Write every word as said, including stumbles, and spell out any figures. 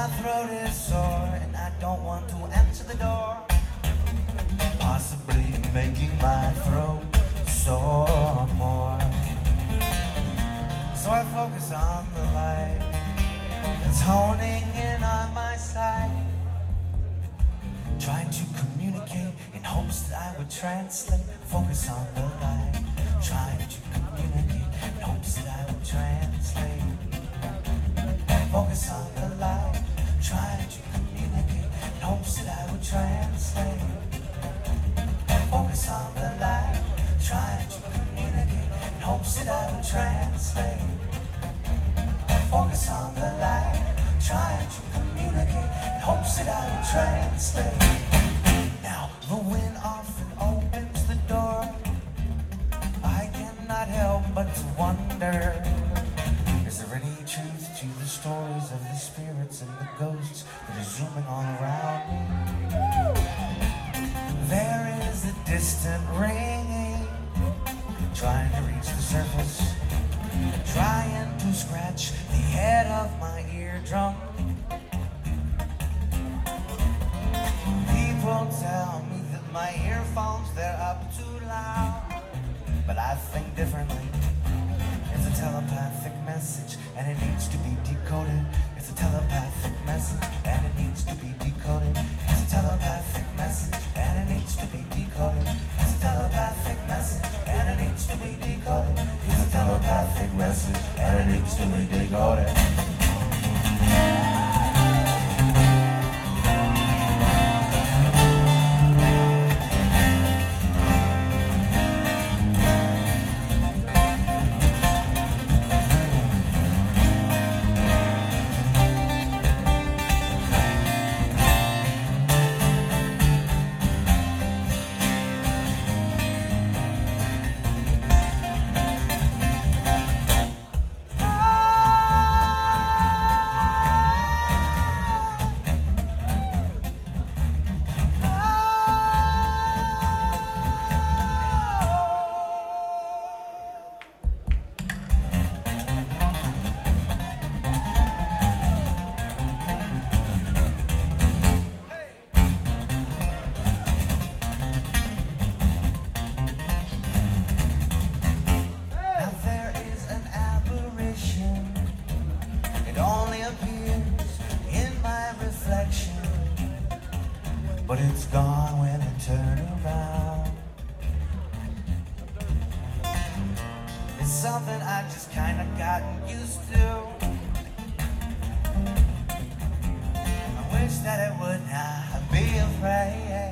My throat is sore and I don't want to answer the door, possibly making my throat sore more. So I focus on the light that's honing in on my side, trying to communicate in hopes that I would translate. Focus on the light, trying to communicate in hopes that I would translate. Focus on the light, trying to communicate in hopes that I would translate. Focus on the light, trying to communicate in hopes that I would translate. Focus on the light, trying to communicate in hopes that I would translate. Now the wind often opens the door. I cannot help but to wonder, is there any truth to the stories of the spirits and the ghosts that are zooming all around me? There is a distant ringing, trying to reach the surface, trying to scratch the head of my eardrum. People tell me that my earphones, they're up too loud, but I think differently. It's a telepathic message and it needs to be decoded. It's a telepathic message and it needs to be decoded. It's a telepathic message and it needs to be decoded. It's a telepathic message and it needs to be decoded. It's a telepathic message and it needs to be decoded. But it's gone when I turn around. It's something I just kinda gotten used to. I wish that it would not be afraid.